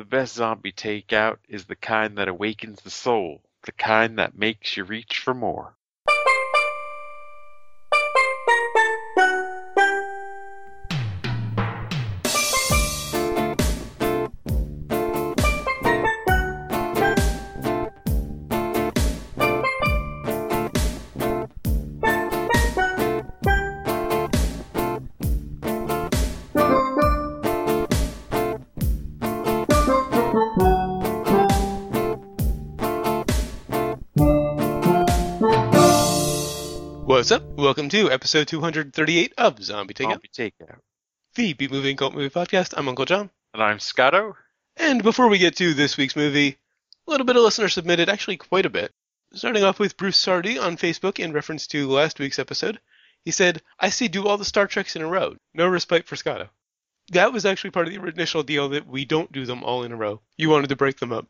The best zombie takeout is the kind that awakens the soul, the kind that makes you reach for more. What's up? Welcome to episode 238 of Zombie Takeout, Zombie takeout. the B-Movie and Cult Movie Podcast. I'm Uncle John. And I'm Scotto. And before we get to this week's movie, a little bit of listener submitted, actually quite a bit. Starting off with Bruce Sardi on Facebook in reference to last week's episode. He said, I see do all the Star Treks in a row. No respite for Scotto. That was actually part of the initial deal that we don't do them all in a row. You wanted to break them up.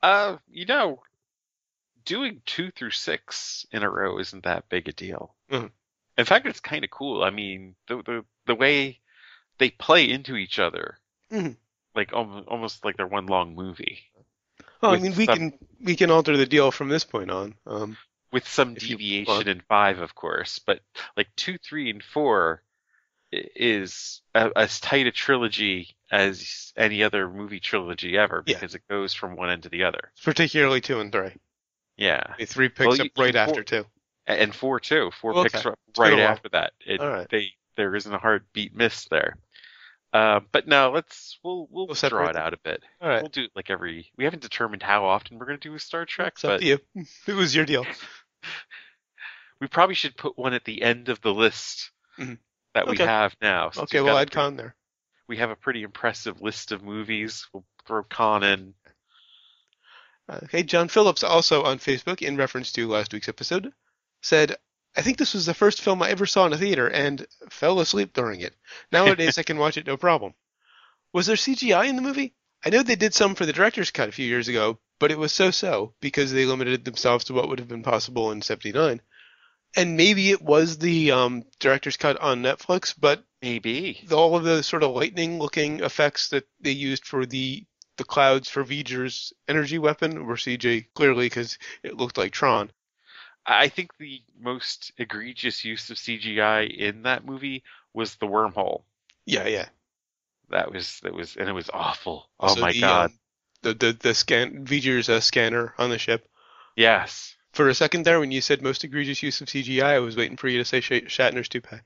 Doing 2 through 6 in a row isn't that big a deal. Mhm. In fact, it's kind of cool. I mean, the way they play into each other, Mhm. like almost like they're one long movie. Well, I With mean, we can alter the deal from this point on. With some If you deviation want. in 5, of course, but like 2, 3, and 4 is as tight a trilogy as any other movie trilogy ever, Yeah. because it goes from one end to the other. Particularly 2 and 3. Yeah. 3 picks Well, up right four- after 2. And 4 too. 4 Okay. picks up It's been a right while. after that. All right. There isn't a heartbeat miss there. But no, we'll draw separate it out a bit. All right. We'll do it like we haven't determined how often we're going to do a Star Trek, It's up but to you. It was your deal. we probably should put one at the end of the list Mhm. that we Okay. have now. Since Okay, we've we'll got a add Con there. we have a pretty impressive list of movies. We'll throw Con in. Okay, John Phillips, also on Facebook, in reference to last week's episode, said, I think this was the first film I ever saw in a theater and fell asleep during it. Nowadays I can watch it no problem. Was there CGI in the movie? I know they did some for the director's cut a few years ago, but it was so-so because they limited themselves to what would have been possible in 79. And maybe it was the director's cut on Netflix, but Maybe. all of the sort of lightning-looking effects that they used for the clouds for V'ger's energy weapon were CG, clearly, because it looked like Tron. I think the most egregious use of CGI in that movie was the wormhole. Yeah. That was, and it was awful. Also oh my God. The V'ger's scanner on the ship. Yes. For a second there, when you said most egregious use of CGI, I was waiting for you to say Shatner's toupee.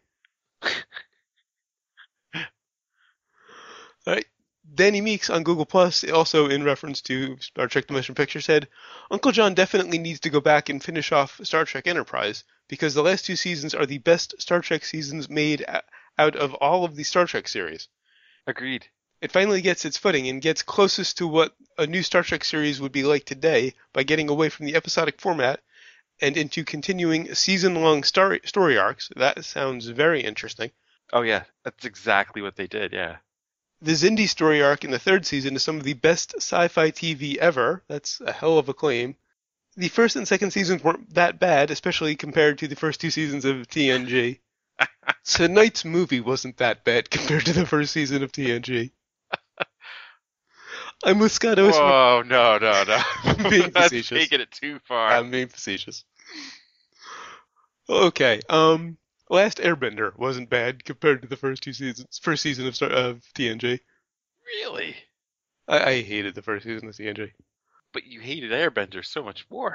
All right. Danny Meeks on Google Plus, also in reference to Star Trek The Motion Picture, said, Uncle John definitely needs to go back and finish off Star Trek Enterprise, because the last 2 seasons are the best Star Trek seasons made out of all of the Star Trek series. Agreed. It finally gets its footing and gets closest to what a new Star Trek series would be like today by getting away from the episodic format and into continuing season-long story arcs. That sounds very interesting. Oh yeah, that's exactly what they did. Yeah. The Xindi story arc in the 3rd season is some of the best sci-fi TV ever. That's a hell of a claim. The 1st and 2nd seasons weren't that bad, especially compared to the first 2 seasons of TNG. Tonight's movie wasn't that bad compared to the 1st season of TNG. I'm with Scotto. Whoa, no. I'm being That's facetious. taking it too far. I'm being facetious. Okay, Last Airbender wasn't bad compared to the first season of TNG. Really? I hated the first season of TNG. But you hated Airbender so much more.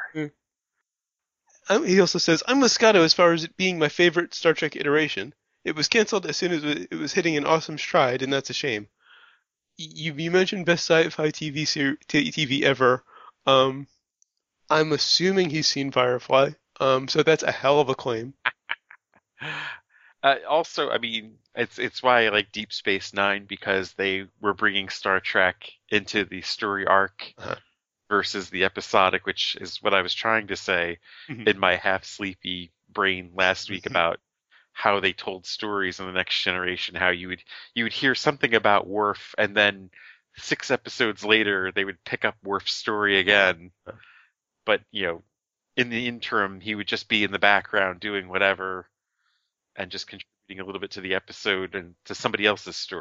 He also says, I'm with Scotto as far as it being my favorite Star Trek iteration. It was canceled as soon as it was hitting an awesome stride, and that's a shame. You mentioned best sci-fi TV ever. I'm assuming he's seen Firefly, so that's a hell of a claim. Also, I mean, it's why I like Deep Space Nine, because they were bringing Star Trek into the story arc versus the episodic, which is what I was trying to say in my half-sleepy brain last week about how they told stories in The Next Generation, how you would hear something about Worf, and then 6 episodes later they would pick up Worf's story again. But, in the interim, he would just be in the background doing whatever and just contributing a little bit to the episode and to somebody else's story.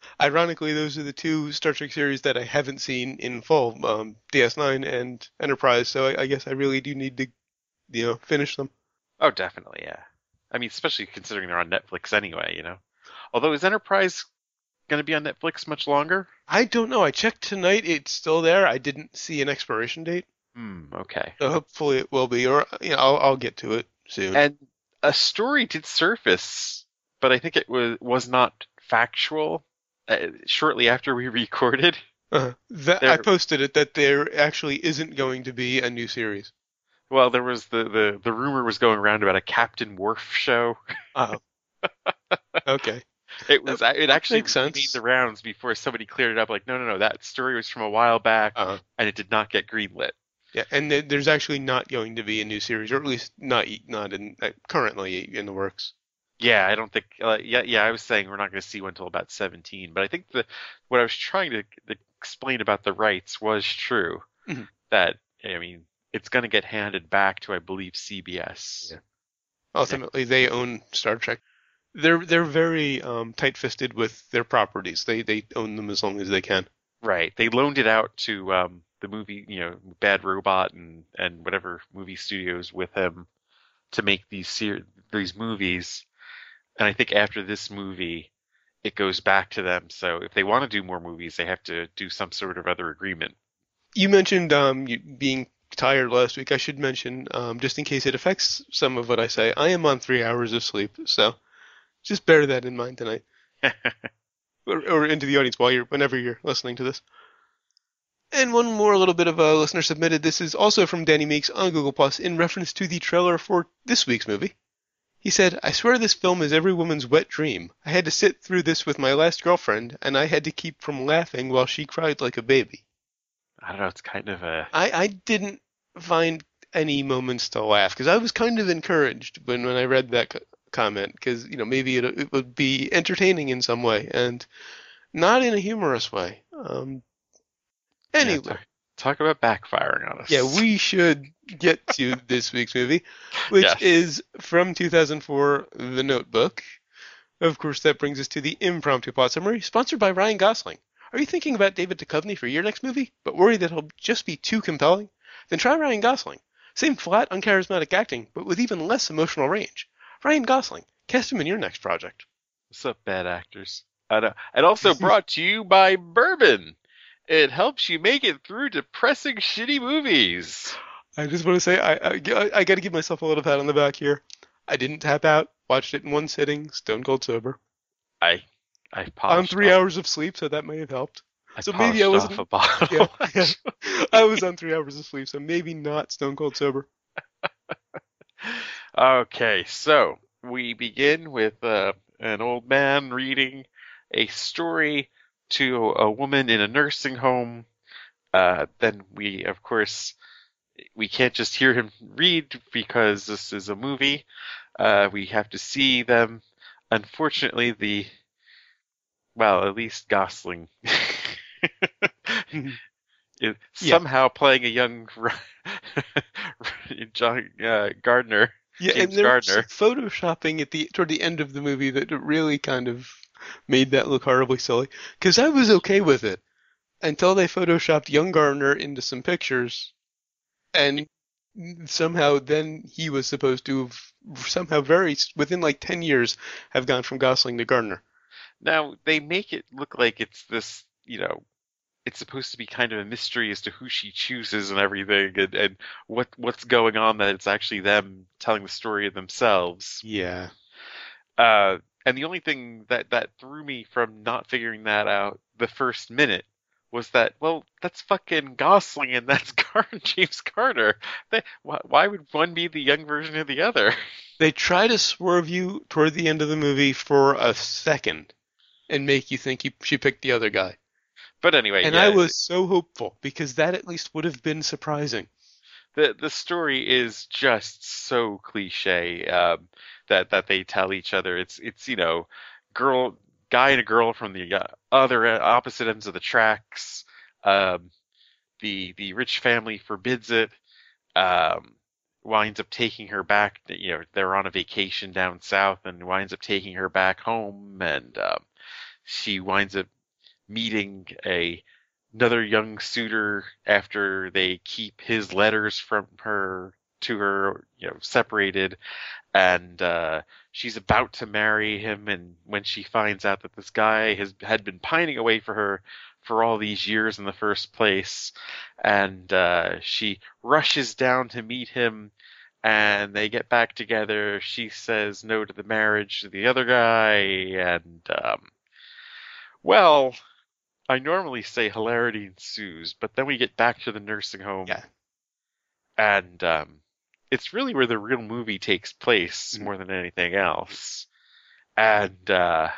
Ironically, those are the two Star Trek series that I haven't seen in full, DS9 and Enterprise. So I guess I really do need to, finish them. Oh, definitely, yeah. I mean, especially considering they're on Netflix anyway, you know. Although, is Enterprise going to be on Netflix much longer? I don't know. I checked tonight. It's still there. I didn't see an expiration date. Okay. So hopefully it will be, or I'll get to it soon. And a story did surface, but I think it was not factual. Shortly after we recorded, I there posted it that there actually isn't going to be a new series. well, there was the rumor was going around about a Captain Worf show. Oh, okay. It That actually makes made sense. the rounds before somebody cleared it up. Like, no, that story was from a while back, Uh, and it did not get greenlit. yeah, and there's actually not going to be a new series, or at least not in currently in the works. Yeah, I don't think. Yeah. I was saying we're not going to see one until about 17, but I think what I was trying to explain about the rights was true. Mhm. That I mean, it's going to get handed back to, I believe, CBS. Yeah. Ultimately, they own Star Trek. They're very tight-fisted with their properties. They own them as long as they can. Right. They loaned it out to the movie, Bad Robot and whatever movie studios with him to make these movies. And I think after this movie, it goes back to them. So if they want to do more movies, they have to do some sort of other agreement. You mentioned you being tired last week. I should mention, just in case it affects some of what I say, I am on 3 hours of sleep, so just bear that in mind tonight, or into the audience whenever you're listening to this. And one more little bit of a listener submitted. This is also from Danny Meeks on Google Plus in reference to the trailer for this week's movie. He said, "I swear this film is every woman's wet dream. I had to sit through this with my last girlfriend, and I had to keep from laughing while she cried like a baby." I don't know. It's kind of a I didn't find any moments to laugh because I was kind of encouraged when I read that comment because maybe it would be entertaining in some way and not in a humorous way. yeah. Anyway, Talk about backfiring on yeah, us. we should get to this week's movie, which Yes. is from 2004, The Notebook. Of course, that brings us to the impromptu plot summary, sponsored by Ryan Gosling. Are you thinking about David Duchovny for your next movie, but worried that he'll just be too compelling? Then try Ryan Gosling. Same flat, uncharismatic acting, but with even less emotional range. Ryan Gosling. Cast him in your next project. What's up, bad actors? And also brought to you by Bourbon. It helps you make it through depressing, shitty movies. I just want to say I got to give myself a little pat on the back here. I didn't tap out. Watched it in one sitting, stone cold sober. I I On polished three off hours of sleep, so that may have helped. I So maybe I polished off a wasn't. Yeah, bottle. yeah. I was on 3 hours of sleep, so maybe not stone cold sober. Okay, so we begin with an old man reading a story to a woman in a nursing home. Then of course, we can't just hear him read because this is a movie. We have to see them. Unfortunately, at least Gosling is Yeah, somehow playing a young John Gardner, yeah, and James there was some Gardner. photoshopping toward the end of the movie that really kind of made that look horribly silly. Because I was okay with it until they photoshopped young Gardner into some pictures, and somehow then he was supposed to have somehow very within like 10 years have gone from Gosling to Gardner. Now they make it look like it's this, it's supposed to be kind of a mystery as to who she chooses and everything, and what's going on. That it's actually them telling the story of themselves. Yeah. And the only thing that threw me from not figuring that out the first minute was that, well, that's fucking Gosling and that's James Carter. Why would one be the young version of the other? They try to swerve you toward the end of the movie for a second and make you think she picked the other guy. But anyway, And I yeah, was so hopeful because that at least would have been surprising. the story is just so cliche that they tell each other. It's girl guy and a girl from the other opposite ends of the tracks. Um, the rich family forbids it. Um, Winds up taking her back. They're on a vacation down south and winds up taking her back home. And she winds up meeting another young suitor after they keep his letters from her to her, separated, and she's about to marry him, and when she finds out that this guy had been pining away for her for all these years in the first place, and she rushes down to meet him, and they get back together. She says no to the marriage to the other guy, and well, I normally say hilarity ensues, but then we get back to the nursing home, Yeah. and it's really where the real movie takes place more than anything else. And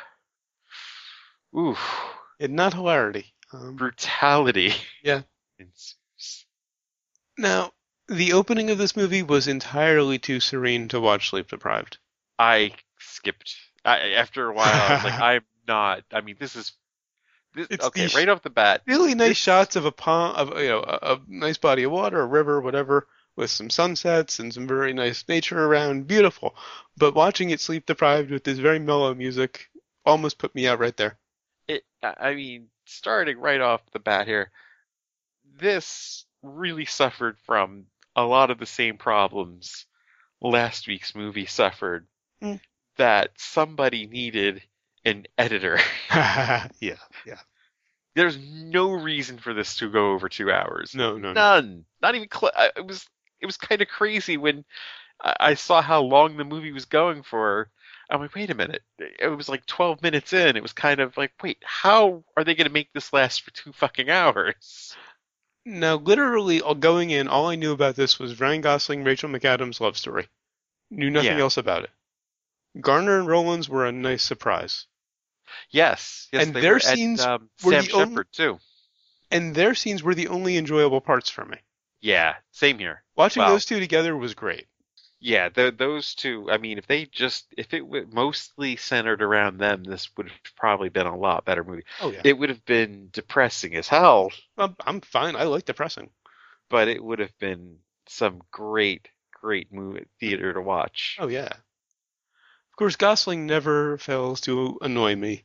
ooh, And not hilarity. brutality Yeah. ensues. Now, the opening of this movie was entirely too serene to watch Sleep Deprived. I skipped. After a while, I was like, I'm not. I mean, this is It's okay. the Right off the bat, really nice this- shots of a pond, of a nice body of water, a river, whatever, with some sunsets and some very nice nature around. Beautiful. But watching it Sleep Deprived with this very mellow music almost put me out right there. I mean, starting right off the bat here, this really suffered from a lot of the same problems last week's movie suffered. Mm. That somebody needed an editor. Yeah. There's no reason for this to go over 2 hours. No. None. Not even close. It was kind of crazy when I saw how long the movie was going for. I'm like, wait a minute. It was like 12 minutes in. It was kind of like, wait, how are they going to make this last for 2 fucking hours? Now, literally, going in, all I knew about this was Ryan Gosling, Rachel McAdams' love story. Knew nothing Yeah. else about it. Garner and Rowlands were a nice surprise. Yes, And they their were. scenes and, were Sam the only- Shepard too. And their scenes were the only enjoyable parts for me. Yeah, same here. Watching Well, those two together was great. Yeah, those two. I mean, if it mostly centered around them, this would have probably been a lot better movie. Oh, yeah. It would have been depressing as hell, I'm fine. I like depressing. but it would have been some great movie theater to watch. Oh, yeah. Of course, Gosling never fails to annoy me.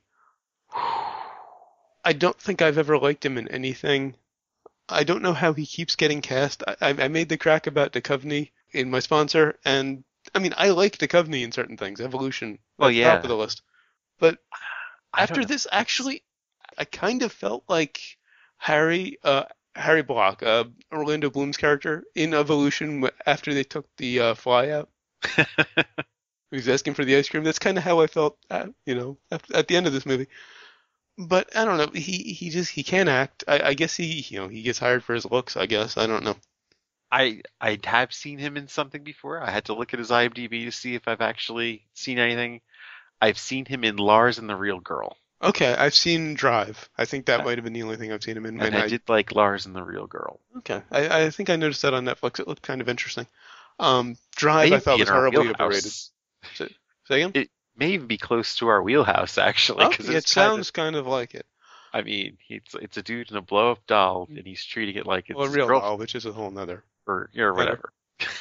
I don't think I've ever liked him in anything. I don't know how he keeps getting cast. I made the crack about Duchovny in my sponsor, and I mean, I like Duchovny in certain things. Evolution, Well, that's yeah. top of the list. But I don't after know. this, actually, I kind of felt like Harry Block, Orlando Bloom's character in Evolution, after they took the fly out. He was asking for the ice cream. That's kind of how I felt, at the end of this movie. But I don't know. He can't act. I guess he gets hired for his looks. I guess I don't know. I have seen him in something before. I had to look at his IMDb to see if I've actually seen anything. I've seen him in Lars and the Real Girl. Okay, I've seen Drive. I think that might have been the only thing I've seen him in. And I did like Lars and the Real Girl. Okay, I think I noticed that on Netflix. It looked kind of interesting. Drive I thought Maybe was in our horribly wheelhouse. overrated. Say again? It may even be close to our wheelhouse, actually. Oh, 'cause it it's sounds kind of like it. I mean, it's a dude in a blow-up doll, and he's treating it like it's Well, a his real girlfriend doll, which is a whole nother. or Matter. whatever.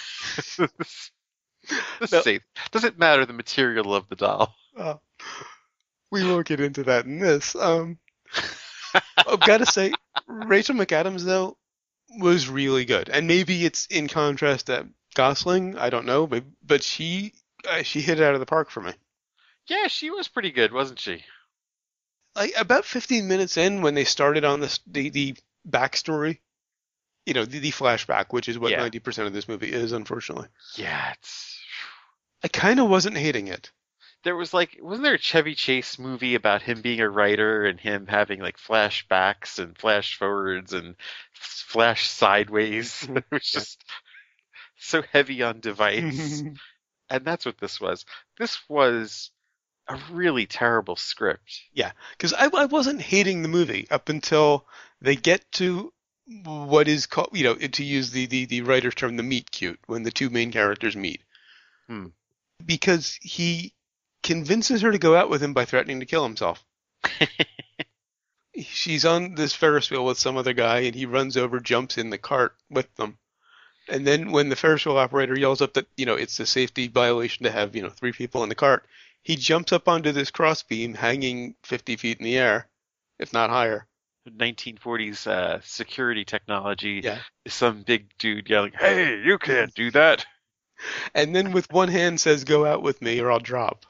No. Doesn't matter the material of the doll. We won't get into that in this. I've got to say, Rachel McAdams though was really good, and maybe it's in contrast to Gosling. I don't know, but she hit it out of the park for me. Yeah, she was pretty good, wasn't she? Like about 15 minutes in, when they started on the backstory, the flashback, which is what Yeah. 90% of this movie is, unfortunately. Yeah, I kind of wasn't hating it. there was wasn't there a Chevy Chase movie about him being a writer and him having like flashbacks and flash forwards and flash sideways? It was just so heavy on device. And that's what this was. This was a really terrible script. Yeah, because I wasn't hating the movie up until they get to what is called, to use the writer's term, the meet cute, when the two main characters meet. Because he convinces her to go out with him by threatening to kill himself. She's on this Ferris wheel with some other guy, and he runs over, jumps in the cart with them. And then when the Ferris wheel operator yells up that, it's a safety violation to have, 3 people in the cart, He jumps up onto this crossbeam hanging 50 feet in the air, if not higher. 1940s security technology Yeah. is some big dude yelling, "Hey, you can't do that!" And then with one hand says, "Go out with me or I'll drop."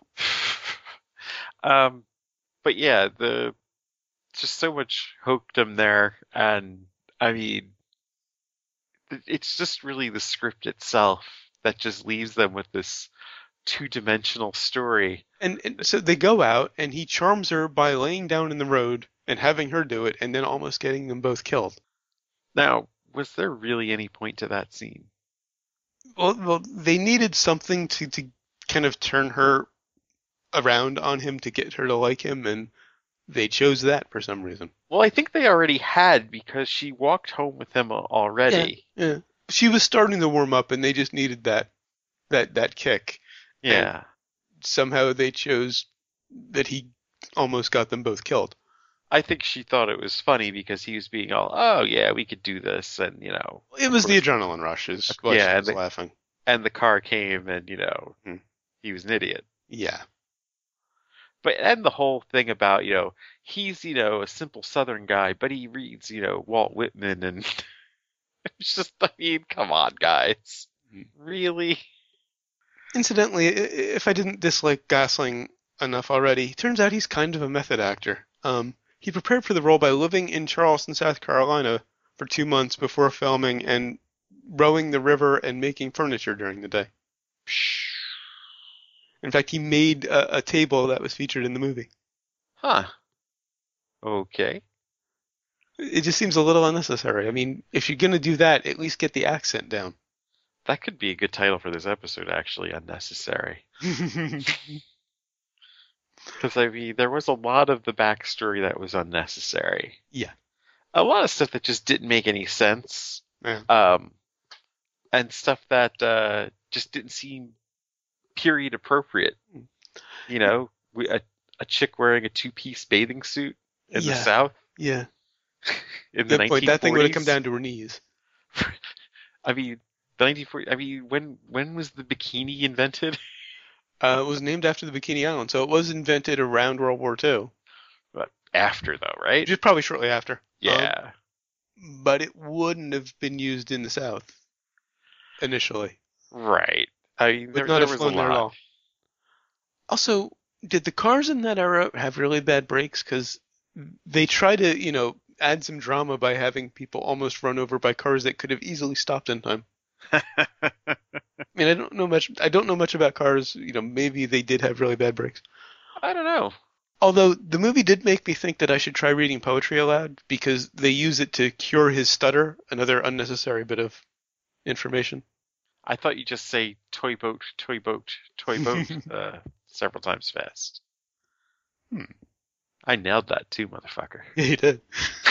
um, but yeah, the just so much hokedom there, and I mean, it's just really the script itself that just leaves them with this two-dimensional story. And so they go out, and he charms her by laying down in the road and having her do it, and then almost getting them both killed. Now, was there really any point to that scene? Well, they needed something to kind of turn her around on him to get her to like him, and they chose that for some reason. Well, I think they already had because she walked home with him already. Yeah. She was starting to warm up, and they just needed that kick. And Yeah. somehow they chose that he almost got them both killed. I think she thought it was funny because he was being all, "Oh yeah, we could do this," and It was the adrenaline rush, is why she was laughing. And the car came, and he was an idiot. Yeah. But and the whole thing about he's a simple Southern guy, but he reads Walt Whitman, and it's just, I mean, come on, guys, really? Incidentally, if I didn't dislike Gosling enough already, turns out he's kind of a method actor. He prepared for the role by living in Charleston, South Carolina for 2 months before filming and rowing the river and making furniture during the day. In fact, he made a table that was featured in the movie. Huh. Okay. It just seems a little unnecessary. I mean, if you're going to do that, at least get the accent down. That could be a good title for this episode, actually. Unnecessary. Because, I mean, there was a lot of the backstory that was unnecessary. Yeah. A lot of stuff that just didn't make any sense. Yeah. And stuff that just didn't seem period appropriate. A chick wearing a two-piece bathing suit in the South. Yeah. In the 1940s. That thing would have come down to her knees. I mean, the 1940s. I mean, when was the bikini invented? It was named after the Bikini Island, so it was invented around World War II. But after, though, right? Just probably shortly after. Yeah. But it wouldn't have been used in the South initially. Right. I mean, there was a lot. There at all. Also, did the cars in that era have really bad brakes? Because they try to, add some drama by having people almost run over by cars that could have easily stopped in time. I mean, I don't know much about cars. Maybe they did have really bad brakes. I don't know. Although the movie did make me think that I should try reading poetry aloud because they use it to cure his stutter, another unnecessary bit of information. I thought you just say toy boat, toy boat, toy boat several times fast. I nailed that too, motherfucker. Yeah, you did.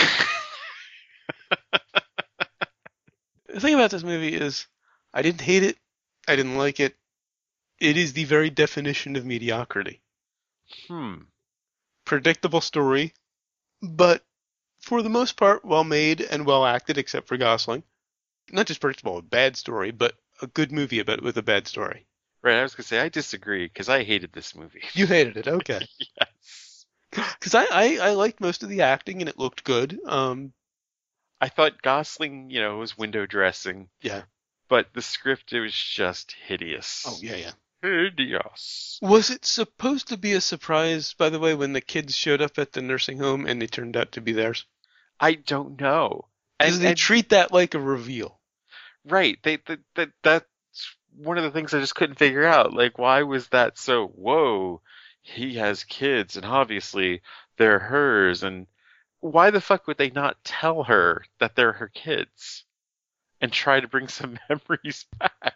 The thing about this movie is I didn't hate it. I didn't like it. It is the very definition of mediocrity. Predictable story, but for the most part, well made and well acted, except for Gosling. Not just predictable, a bad story, but a good movie with a bad story. Right, I was going to say, I disagree, because I hated this movie. You hated it, okay. Yes. Because I liked most of the acting, and it looked good. I thought Gosling, was window dressing. Yeah. But the script, it was just hideous. Oh, yeah. Hideous. Was it supposed to be a surprise, by the way, when the kids showed up at the nursing home and they turned out to be theirs? I don't know. Because they treat that like a reveal. Right. That's one of the things I just couldn't figure out. Like, why was that so, whoa, he has kids, and obviously they're hers, and why the fuck would they not tell her that they're her kids and try to bring some memories back?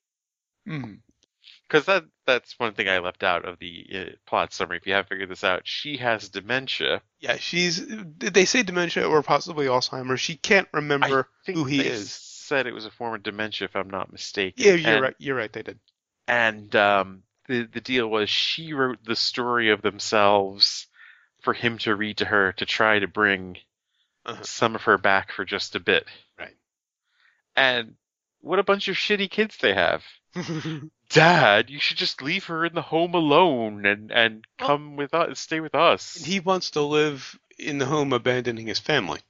Because that's one thing I left out of the plot summary. If you haven't figured this out, she has dementia. Yeah, they say dementia or possibly Alzheimer's. She can't remember who he is. Said it was a form of dementia, if I'm not mistaken. Yeah, you're right, they did. And the deal was she wrote the story of themselves for him to read to her to try to bring some of her back for just a bit. Right. And what a bunch of shitty kids they have. Dad, you should just leave her in the home alone and Well, come with us, stay with and us. he wants to live in the home, abandoning his family.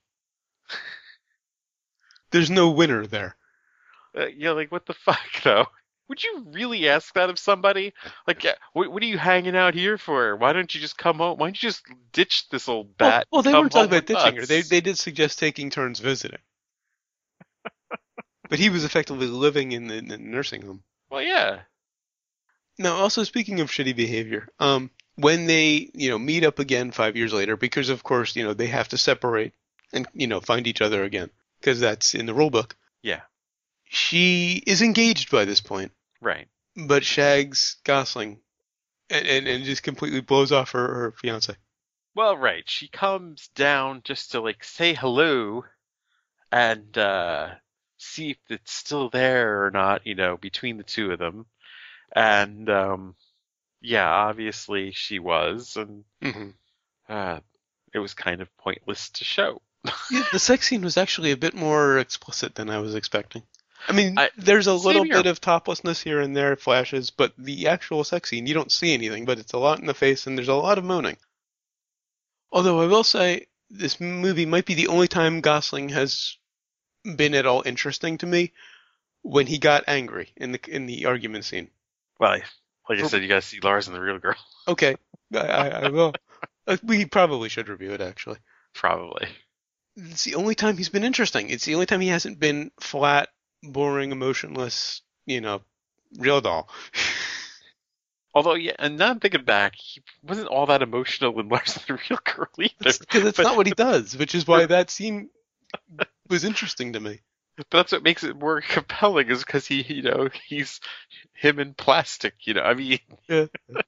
There's no winner there. Like what the fuck though? Would you really ask that of somebody? Like, what are you hanging out here for? Why don't you just come home? Why don't you just ditch this old bat Well, and they come weren't talking home about with ditching her. They us? they did suggest taking turns visiting, but he was effectively living in the nursing home. Well, yeah. Now, also speaking of shitty behavior, when they meet up again 5 years later, because of course they have to separate and find each other again because that's in the rule book. Yeah. She is engaged by this point, Right. but shags Gosling and just completely blows off her fiance. Well, right. She comes down just to like say hello and see if it's still there or not, between the two of them. And yeah, obviously she was, and Hmm. uh, it was kind of pointless to show. Yeah, the sex scene was actually a bit more explicit than I was expecting. I mean, I there's a Same little here. bit of toplessness here and there, flashes, but the actual sex scene, you don't see anything, but it's a lot in the face and there's a lot of moaning. Although I will say, this movie might be the only time Gosling has been at all interesting to me when he got angry in the argument scene. Well, like I For, said, you gotta see Lars and the Real Girl. okay, I will. We probably should review it actually. Probably. It's the only time he's been interesting. It's the only time he hasn't been flat, boring, emotionless, real doll. Although, yeah, and now I'm thinking back, he wasn't all that emotional in Lars and the Real Girl either. Because it's But, not what he does, which is why that scene was interesting to me. but that's what makes it more compelling, is because he's him in plastic. I mean, Yeah.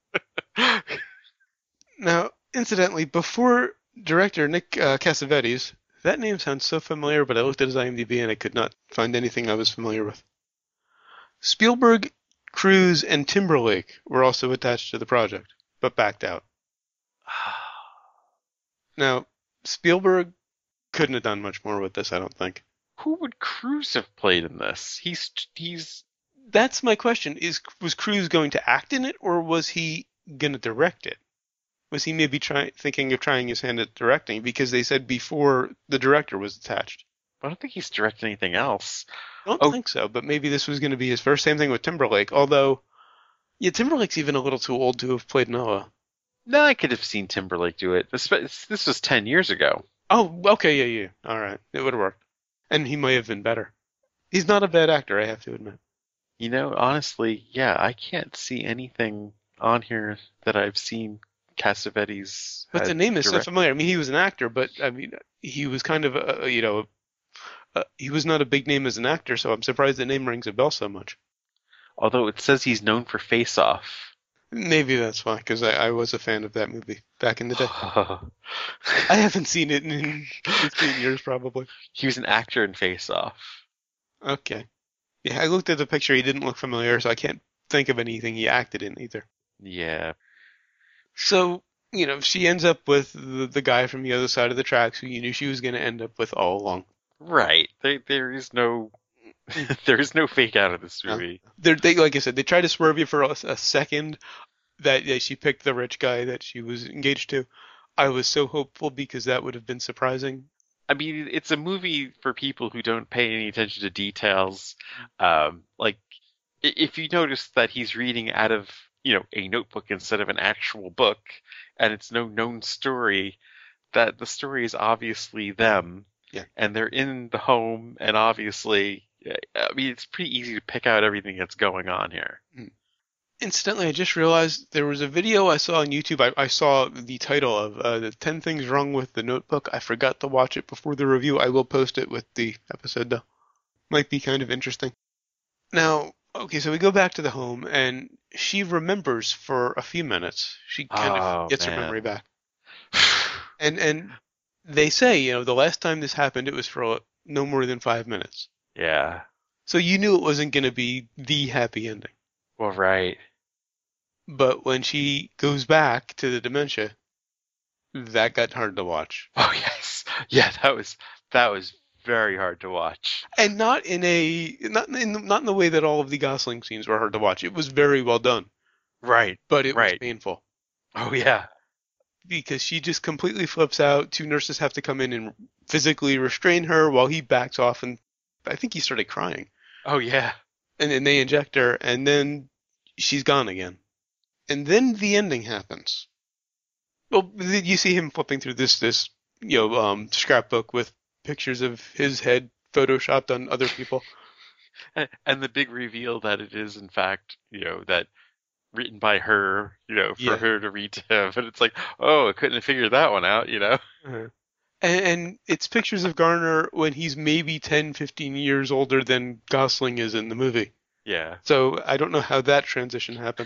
Now, incidentally, before director Nick Cassavetes, that name sounds so familiar, but I looked at his IMDb and I could not find anything I was familiar with. Spielberg, Cruise, and Timberlake were also attached to the project, but backed out. Now, Spielberg couldn't have done much more with this, I don't think. who would Cruz have played in this? He's That's my question. Was Cruise going to act in it, or was he going to direct it? Was he maybe thinking of trying his hand at directing? Because they said before the director was attached. I don't think he's directed anything else. I don't Oh, think so, but maybe this was going to be his first. Same thing with Timberlake, although, yeah, Timberlake's even a little too old to have played Noah. no, I could have seen Timberlake do it. This was 10 years ago. Oh, okay, yeah. All right. It would have worked. And he might have been better. He's not a bad actor, I have to admit. Honestly, yeah, I can't see anything on here that I've seen Cassavetes But the had name is so direct. familiar. I mean, he was an actor, but I mean, he was kind of he was not a big name as an actor, so I'm surprised the name rings a bell so much. Although it says he's known for Face Off. Maybe that's why, because I was a fan of that movie back in the day. I haven't seen it in 15 years, probably. He was an actor in Face Off. Okay. Yeah, I looked at the picture. He didn't look familiar, so I can't think of anything he acted in either. Yeah. So, she ends up with the guy from the other side of the tracks who you knew she was going to end up with all along. Right. There is no there is no fake out of this No. movie. They like I said, they tried to swerve you for a second that she picked the rich guy that she was engaged to. I was so hopeful because that would have been surprising. I mean, it's a movie for people who don't pay any attention to details. Like, if you notice that he's reading out of, a notebook instead of an actual book, and it's no known story, that the story is obviously them, Yeah. and they're in the home, and obviously, I mean, it's pretty easy to pick out everything that's going on here. Incidentally, I just realized there was a video I saw on YouTube. I saw the title of the 10 Things Wrong with the Notebook. I forgot to watch it before the review. I will post it with the episode, though. Might be kind of interesting. Now, okay, so we go back to the home, and she remembers for a few minutes. She kind Oh, of gets her man. memory back. And they say, the last time this happened, it was for no more than 5 minutes. Yeah. So you knew it wasn't going to be the happy ending. Well, right. But when she goes back to the dementia, that got hard to watch. Oh, yes. Yeah, that was very hard to watch. And not in the way that all of the Gosling scenes were hard to watch. It was very well done, Right, but it was right. painful Oh yeah, because she just completely flips out. Two nurses have to come in and physically restrain her while he backs off, and I think he started crying. oh yeah. And then they inject her, and then she's gone again. And then the ending happens. Well, you see him flipping through this scrapbook with pictures of his head photoshopped on other people. And the big reveal that it is, in fact, that written by her, for Yeah. her to read to him. And it's like, oh, I couldn't have figured that one out, Uh-huh. And it's pictures of Garner when he's maybe 10, 15 years older than Gosling is in the movie. Yeah. So I don't know how that transition happened.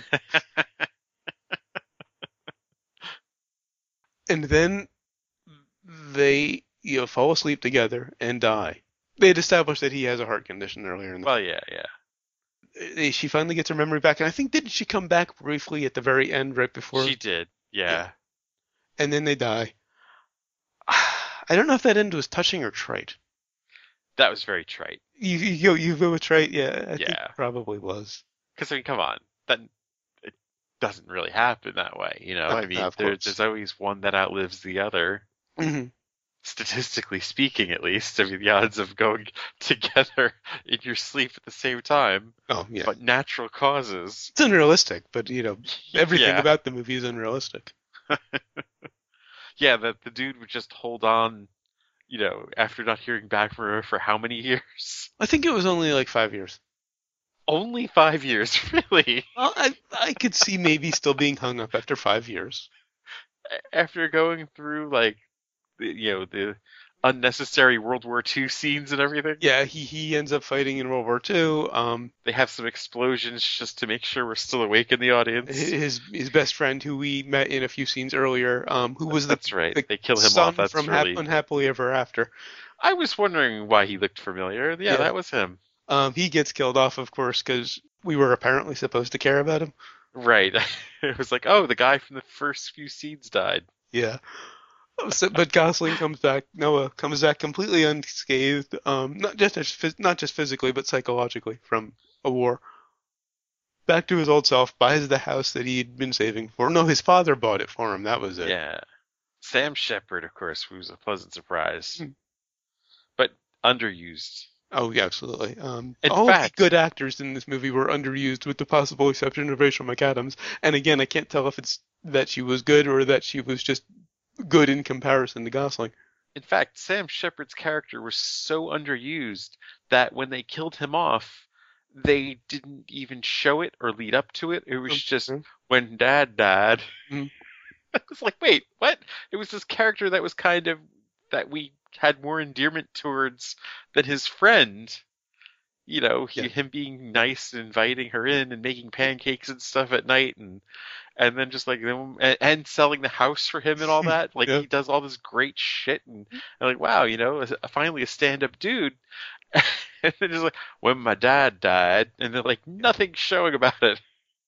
And then they, fall asleep together and die. They had established that he has a heart condition earlier in the Well, yeah, yeah. She finally gets her memory back, and I think didn't she come back briefly at the very end, right before? She did, yeah. And then they die. I don't know if that end was touching or trite. That was very trite. You go with trite, yeah. I think Yeah. it probably was. Because, I mean, come on. It doesn't really happen that way, I mean, of course. there's always one that outlives the other. Mm-hmm. Statistically speaking, at least. I mean, the odds of going together in your sleep at the same time, Oh yeah, but natural causes. it's unrealistic, but everything Yeah. about the movie is unrealistic. Yeah, that the dude would just hold on, after not hearing back from her for how many years? I think it was only like 5 years. Only 5 years, really? Well, I could see maybe still being hung up after 5 years. After going through, like, the unnecessary World War II scenes and everything? Yeah, he ends up fighting in World War II. They have some explosions just to make sure we're still awake in the audience. His best friend, who we met in a few scenes earlier, who was That's right. the They kill him son off. That's from really. Unhappily Ever After. I was wondering why he looked familiar. Yeah, Yeah. that was him. He gets killed off, of course, because we were apparently supposed to care about him. Right. It was like, oh, the guy from the first few scenes died. Yeah. But Gosling comes back. Noah comes back completely unscathed. Not just physically, but psychologically from a war. Back to his old self. Buys the house that he'd been saving for. No, his father bought it for him. That was it. Yeah. Sam Shepard, of course, who was a pleasant surprise, Hmm. but underused. Oh, yeah, absolutely. In All fact- of the good actors in this movie were underused, with the possible exception of Rachel McAdams. And again, I can't tell if it's that she was good or that she was just good in comparison to Gosling. In fact, Sam Shepard's character was so underused that when they killed him off, they didn't even show it or lead up to it. It was just when Dad died. Mhm. I was like, wait, what? It was this character that was that we had more endearment towards than his friend. Yeah. Him being nice and inviting her in and making pancakes and stuff at night and then just like and selling the house for him and all that. Like Yeah. he does all this great shit and like, wow, finally a stand-up dude. And then just like, when my dad died, and then like nothing showing about it.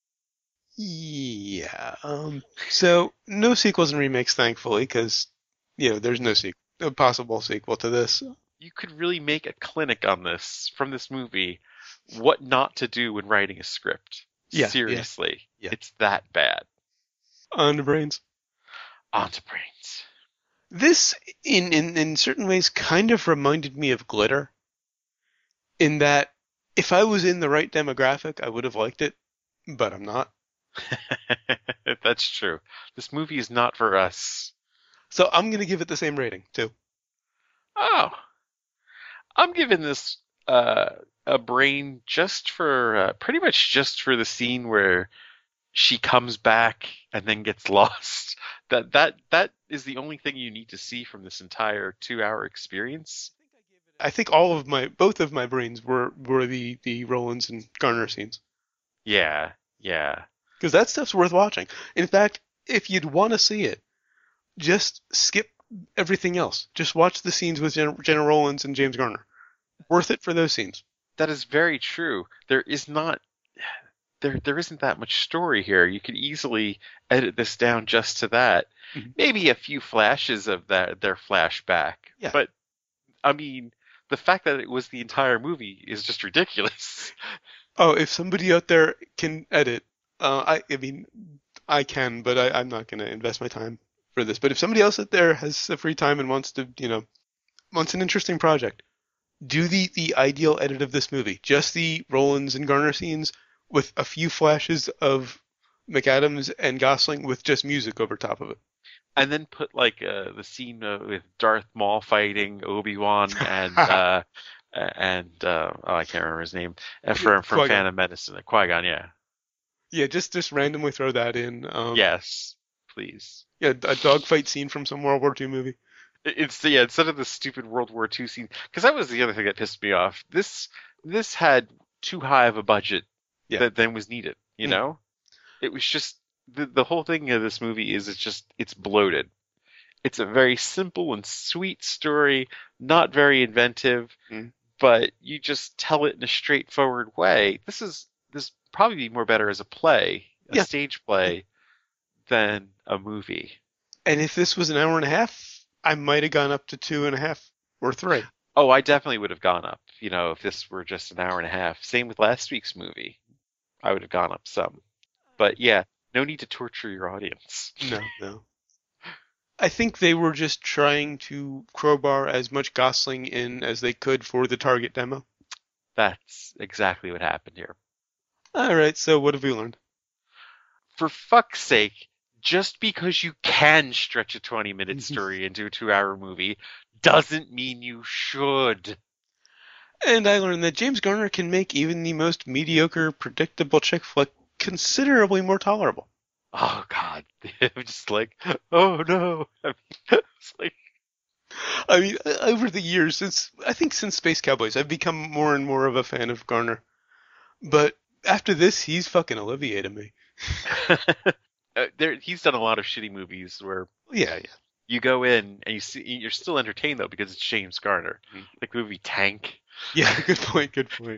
Yeah. So no sequels and remakes, thankfully, because there's no possible sequel to this. You could really make a clinic on this from this movie. What not to do when writing a script. Yeah, Seriously. yeah. It's that bad. On to Brains. Onto Brains. This, in certain ways, kind of reminded me of Glitter. In that, if I was in the right demographic, I would have liked it, but I'm not. That's true. This movie is not for us. So I'm going to give it the same rating, too. Oh. I'm giving this a brain just for pretty much just for the scene where she comes back and then gets lost. That is the only thing you need to see from this entire 2-hour experience. I think both of my brains were the Rollins and Garner scenes. Yeah, yeah. Because that stuff's worth watching. In fact, if you'd want to see it, just skip everything else. Just watch the scenes with Jenna Rollins and James Garner. Worth it for those scenes. That is very true. There isn't that much story here. You could easily edit this down just to that. Mhm. Maybe a few flashes of their flashback. Yeah. But I mean, the fact that it was the entire movie is just ridiculous. Oh, if somebody out there can edit, I mean, I can, but I'm not going to invest my time for this. But if somebody else out there has the free time and wants to, wants an interesting project, do the ideal edit of this movie. Just the Rollins and Garner scenes with a few flashes of McAdams and Gosling with just music over top of it. And then put like the scene with Darth Maul fighting Obi-Wan and I can't remember his name from Qui-Gon. Phantom Menace, Qui-Gon, yeah. Yeah, just randomly throw that in. Yes, please. Yeah, a dogfight scene from some World War II movie. Instead of the stupid World War II scene, because that was the other thing that pissed me off. This had too high of a budget than was needed. You know, it was just the whole thing of this movie is it's bloated. It's a very simple and sweet story, not very inventive, but you just tell it in a straightforward way. This probably be more better as a play, a stage play, than a movie. And if this was an hour and a half, I might have gone up to 2.5 or 3. Oh, I definitely would have gone up. If this were just an hour and a half. Same with last week's movie. I would have gone up some. But yeah, no need to torture your audience. No. I think they were just trying to crowbar as much Gosling in as they could for the target demo. That's exactly what happened here. All right, so what have we learned? For fuck's sake, just because you can stretch a 20-minute story into a 2-hour movie doesn't mean you should. And I learned that James Garner can make even the most mediocre, predictable chick flick considerably more tolerable. Oh, God. I'm just like, oh, no. I mean, over the years, since Space Cowboys, I've become more and more of a fan of Garner. But after this, he's fucking Olivier to me. He's done a lot of shitty movies where yeah. You go in and you're still entertained though because it's James Garner. Like the movie Tank. Yeah, good point.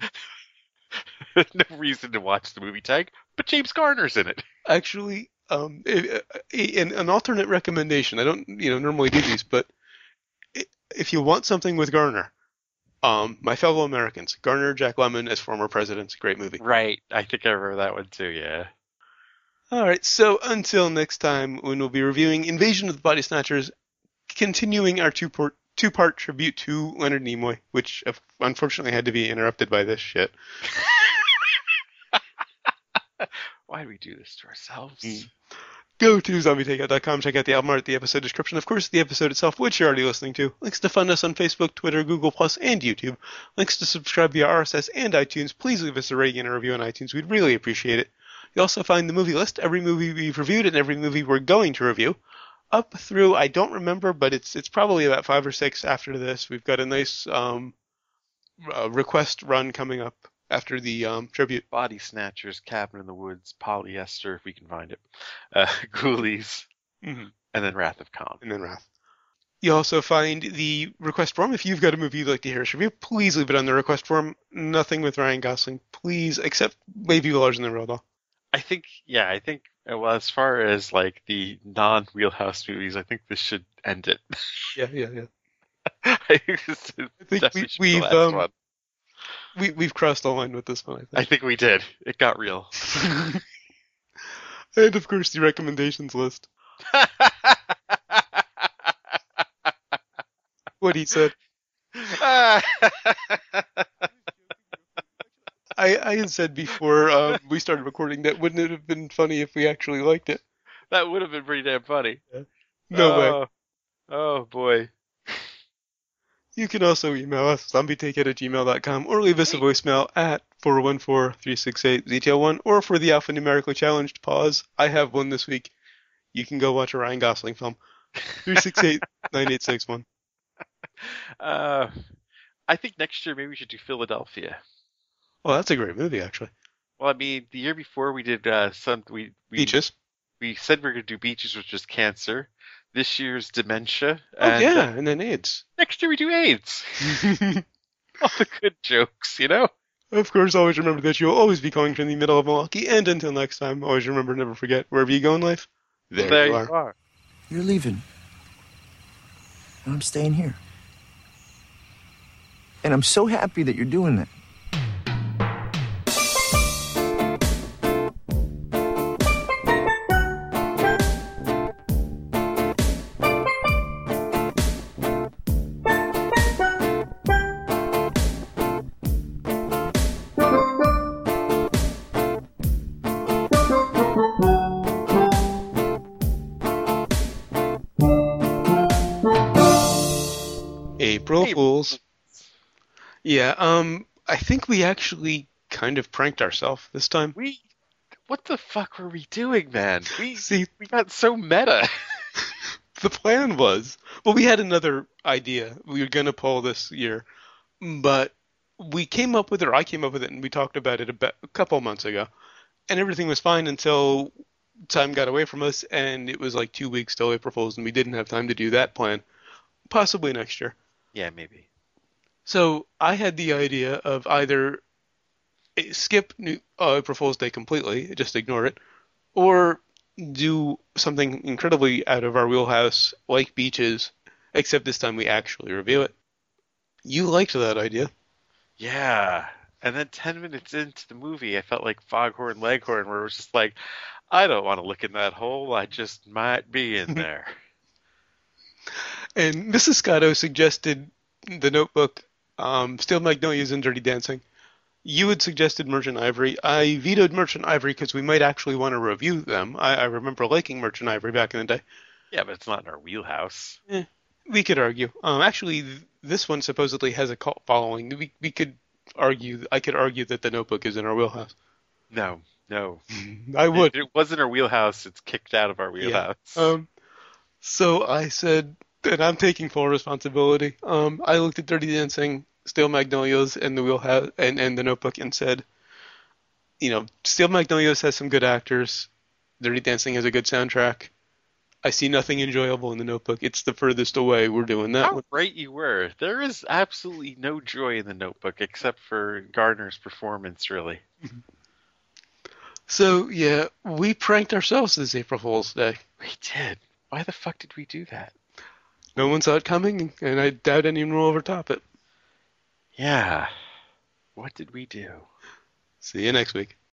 No reason to watch the movie Tank, but James Garner's in it. Actually, an alternate recommendation. I don't normally do these, but if you want something with Garner, My Fellow Americans, Garner, Jack Lemmon as former presidents, great movie. Right, I think I remember that one too. Yeah. All right, so until next time, when we'll be reviewing Invasion of the Body Snatchers, continuing our two-part tribute to Leonard Nimoy, which unfortunately had to be interrupted by this shit. Why do we do this to ourselves? Go to zombietakeout.com, check out the album art, the episode description, of course, the episode itself, which you're already listening to. Links to find us on Facebook, Twitter, Google+, and YouTube. Links to subscribe via RSS and iTunes. Please leave us a rating and a review on iTunes. We'd really appreciate it. You'll also find the movie list, every movie we've reviewed and every movie we're going to review. Up through, I don't remember, but it's probably about 5 or 6 after this. We've got a nice request run coming up after the tribute. Body Snatchers, Cabin in the Woods, Polyester, if we can find it, Ghoulies, and then Wrath of Khan. You also find the request form. If you've got a movie you'd like to hear us review, please leave it on the request form. Nothing with Ryan Gosling, please, except maybe Larger Than Real Doll. I think, well, as far as like the non-Wheelhouse movies, I think this should end it. Yeah. I think we've crossed the line with this one. I think we did. It got real. And of course, the recommendations list. What he said. I had said before we started recording that wouldn't it have been funny if we actually liked it? That would have been pretty damn funny. Yeah. No way. Oh, boy. You can also email us, zombietakeout@gmail.com, or leave us a voicemail at 414-368-ZTL1, or for the alphanumerically challenged pause, I have one this week. You can go watch a Ryan Gosling film. 368-9861. I think next year maybe we should do Philadelphia. Well, that's a great movie, actually. Well, I mean, the year before we did Beaches. We said we were going to do Beaches, which was cancer. This year's dementia. And then AIDS. Next year we do AIDS. All the good jokes, Of course, always remember that you'll always be calling from the middle of Milwaukee, and until next time, always remember, never forget, wherever you go in life, there you are. You're leaving. And I'm staying here. And I'm so happy that you're doing that. April Fools. Yeah, I think we actually kind of pranked ourselves this time. What the fuck were we doing, man? See, we got so meta. the plan was, well, we had another idea we were gonna pull this year, but we came up with it, or I came up with it, and we talked about it a couple months ago, and everything was fine until time got away from us, and it was like 2 weeks till April Fools, and we didn't have time to do that plan. Possibly next year. Yeah, maybe. So I had the idea of either skip April Fool's Day completely, just ignore it, or do something incredibly out of our wheelhouse, like Beaches, except this time we actually review it. You liked that idea. Yeah. And then 10 minutes into the movie, I felt like Foghorn Leghorn, where it was just like, I don't want to look in that hole. I just might be in there. And Mrs. Scotto suggested The Notebook, Steel Magnolias, and Dirty Dancing. You had suggested Merchant Ivory. I vetoed Merchant Ivory because we might actually want to review them. I remember liking Merchant Ivory back in the day. Yeah, but it's not in our wheelhouse. We could argue. Actually, this one supposedly has a cult following. We could argue. I could argue that The Notebook is in our wheelhouse. No. I would. If it wasn't our wheelhouse, it's kicked out of our wheelhouse. Yeah. So I said that I'm taking full responsibility. I looked at Dirty Dancing, Steel Magnolias, and the Wheelhouse, and The Notebook, and said, Steel Magnolias has some good actors. Dirty Dancing has a good soundtrack. I see nothing enjoyable in The Notebook. It's the furthest away. We're doing that. How right you were. There is absolutely no joy in The Notebook except for Gardner's performance, really. So, yeah, we pranked ourselves this April Fool's Day. We did. Why the fuck did we do that? No one saw it coming, and I doubt anyone will overtop it. Yeah. What did we do? See you next week.